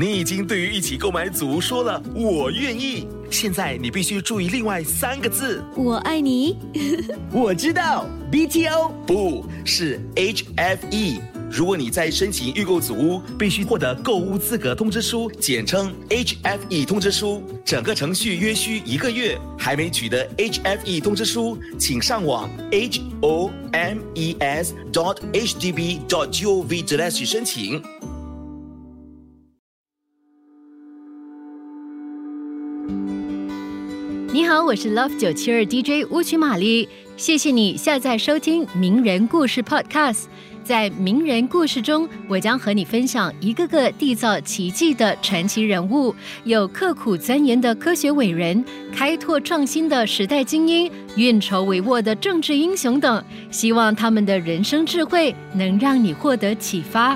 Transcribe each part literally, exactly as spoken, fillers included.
你已经对于一起购买组说了我愿意，现在你必须注意另外三个字。 我爱你。 我知道 B T O 不是 H F E。如果你在申请预购组屋，必须获得购屋资格通知书，简称 H F E 通知书，整个程序约需一个月。还没取得 H F E 通知书，请上网 h o m e s dot h d b dot gov slash 申请。 你好，我是 Love 九七二 D J 巫曲玛丽，谢谢你下载收听名人故事 Podcast。在名人故事中，我将和你分享一个个缔造奇迹的传奇人物，有刻苦钻研的科学伟人，开拓创新的时代精英，运筹帷幄的政治英雄等，希望他们的人生智慧能让你获得启发。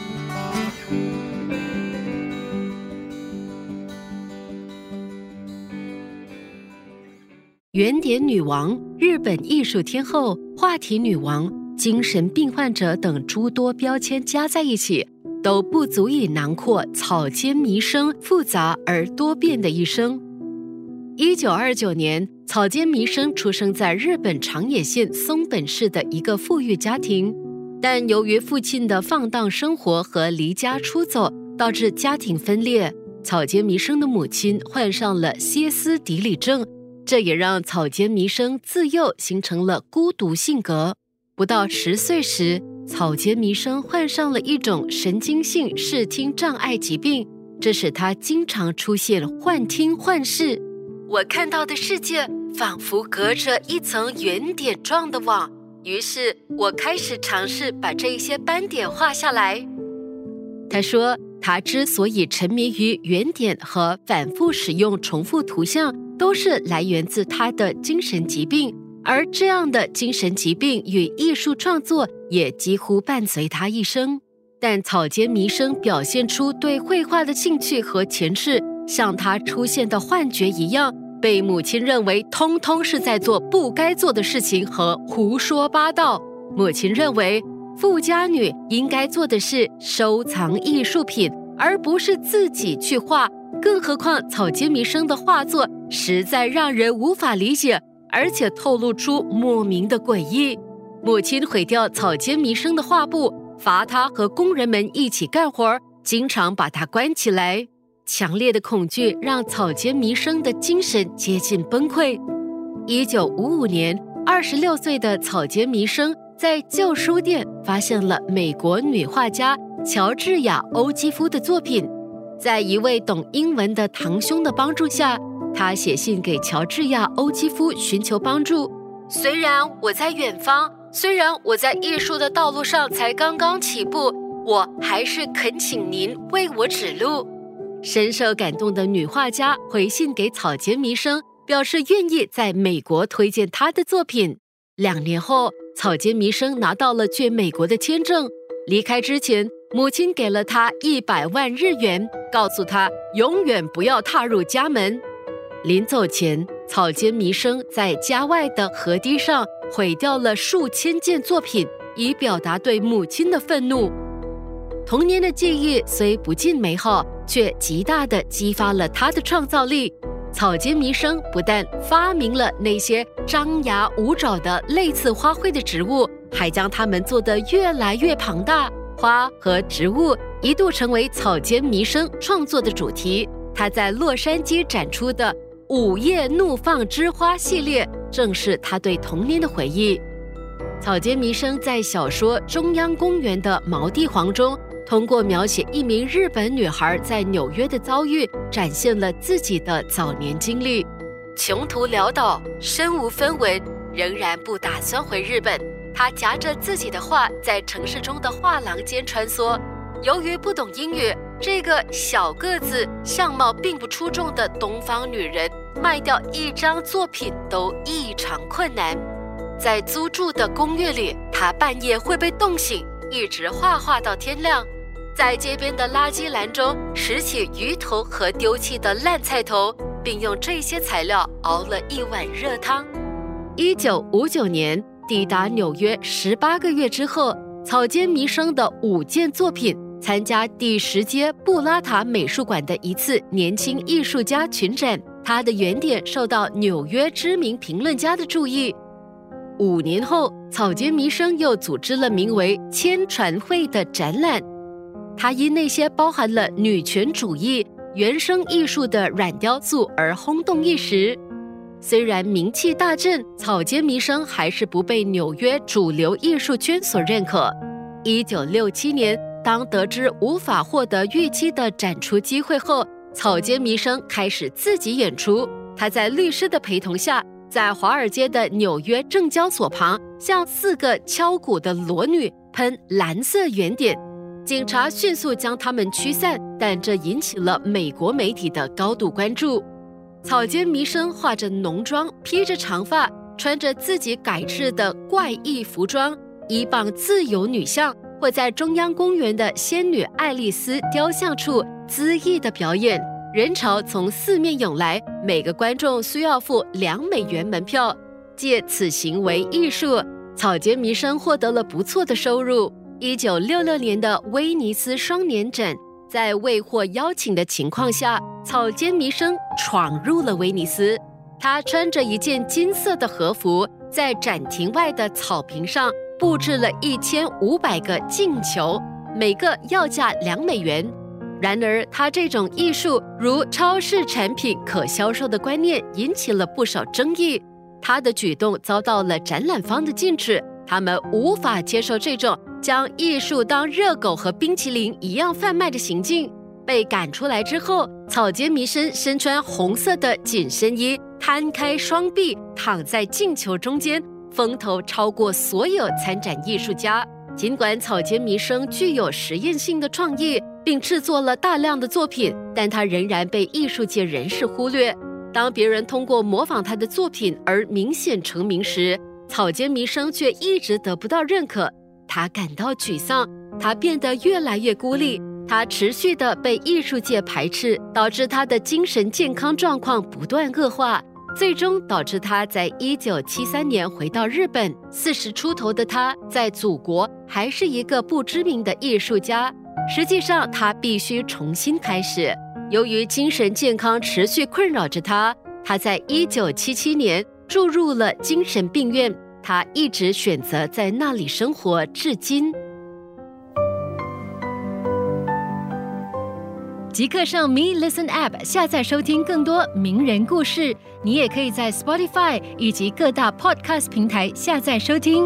原点女王、日本艺术天后、话题女王、精神病患者等诸多标签加在一起，都不足以囊括草间弥生复杂而多变的一生。一九二九年，草间弥生出生在日本长野县松本市的一个富裕家庭，但由于父亲的放荡生活和离家出走，导致家庭分裂。草间弥生的母亲患上了歇斯底里症，这也让草间弥生自幼形成了孤独性格。不到十岁时，草间弥生患上了一种神经性视听障碍疾病，这使他经常出现幻听幻视。我看到的世界仿佛隔着一层圆点状的网，于是我开始尝试把这些斑点画下来。他说，他之所以沉迷于圆点和反复使用重复图像，都是来源自他的精神疾病，而这样的精神疾病与艺术创作也几乎伴随他一生。但草间弥生表现出对绘画的兴趣和潜质，像他出现的幻觉一样，被母亲认为通通是在做不该做的事情和胡说八道。母亲认为富家女应该做的是收藏艺术品，而不是自己去画，更何况草间弥生的画作实在让人无法理解，而且透露出莫名的诡异。母亲毁掉草间弥生的画布，罚他和工人们一起干活，经常把他关起来。强烈的恐惧让草间弥生的精神接近崩溃。一九五五年，二十六岁的草间弥生在旧书店发现了美国女画家乔治亚·欧基夫的作品。在一位懂英文的堂兄的帮助下，他写信给乔治亚·欧基夫寻求帮助。虽然我在远方，虽然我在艺术的道路上才刚刚起步，我还是恳请您为我指路。深受感动的女画家回信给草间弥生，表示愿意在美国推荐他的作品。两年后，草间弥生拿到了去美国的签证。离开之前，母亲给了他一百万日元，告诉他永远不要踏入家门。临走前，草间弥生在家外的河堤上毁掉了数千件作品，以表达对母亲的愤怒。童年的记忆虽不尽美好，却极大地激发了他的创造力。草间弥生不但发明了那些张牙舞爪的类似花卉的植物，还将它们做得越来越庞大。花和植物一度成为草间弥生创作的主题。他在洛杉矶展出的午夜怒放之花系列，正是他对童年的回忆。草间弥生在小说《中央公园的毛地黄》中，通过描写一名日本女孩在纽约的遭遇，展现了自己的早年经历。穷途潦倒，身无分文，仍然不打算回日本。她夹着自己的画，在城市中的画廊间穿梭。由于不懂英语，这个小个子、相貌并不出众的东方女人，卖掉一张作品都异常困难。在租住的公寓里，她半夜会被冻醒，一直画画到天亮。在街边的垃圾篮中拾起鱼头和丢弃的烂菜头，并用这些材料熬了一碗热汤。一九五九年抵达纽约十八个月之后，草间弥生的五件作品参加第十届布拉塔美术馆的一次年轻艺术家群展，他的原点受到纽约知名评论家的注意。五年后，草间弥生又组织了名为“千船会”的展览，他因那些包含了女权主义、原生艺术的软雕塑而轰动一时。虽然名气大振，草间弥生还是不被纽约主流艺术圈所认可。一九六七年，当得知无法获得预期的展出机会后，草间弥生开始自己演出。他在律师的陪同下，在华尔街的纽约证交所旁，向四个敲鼓的裸女喷蓝色圆点。警察迅速将他们驱散，但这引起了美国媒体的高度关注。草间弥生化着浓妆，披着长发，穿着自己改制的怪异服装，依傍自由女像，或在中央公园的仙女爱丽丝雕像处恣意的表演。人潮从四面涌来，每个观众需要付两美元门票。借此行为艺术，草间弥生获得了不错的收入。一九六六年的威尼斯双年展，在未获邀请的情况下，草间弥生闯入了威尼斯。他穿着一件金色的和服，在展亭外的草坪上布置了一千五百个镜球，每个要价两美元。然而，他这种艺术如超市产品可销售的观念引起了不少争议。他的举动遭到了展览方的禁止，他们无法接受这种将艺术当热狗和冰淇淋一样贩卖的行径。被赶出来之后，草间弥生身穿红色的紧身衣，摊开双臂，躺在镜球中间，风头超过所有参展艺术家。尽管草间弥生具有实验性的创意，并制作了大量的作品，但他仍然被艺术界人士忽略。当别人通过模仿他的作品而明显成名时，草间弥生却一直得不到认可。他感到沮丧，他变得越来越孤立，他持续地被艺术界排斥，导致他的精神健康状况不断恶化，最终导致他在一九七三年回到日本。四十出头的他在祖国还是一个不知名的艺术家，实际上他必须重新开始。由于精神健康持续困扰着他，他在一九七七年住入了精神病院，他一直选择在那里生活至今。 即刻上 Me Listen App 下载收听更多名人故事，你也可以在 Spotify 以及各大 Podcast 平台下载收听。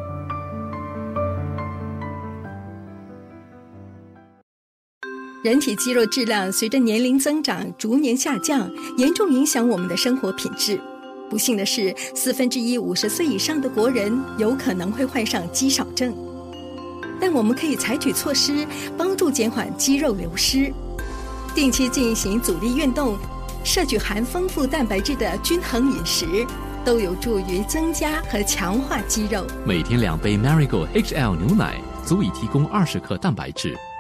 人体肌肉质量随着年龄增长逐年下降，严重影响我们的生活品质。不幸的是，四分之一五十岁以上的国人有可能会患上肌少症。但我们可以采取措施，帮助减缓肌肉流失。定期进行阻力运动，摄取含丰富蛋白质的均衡饮食，都有助于增加和强化肌肉。 每天两杯 Marigold H L 牛奶，足以提供二十克蛋白质。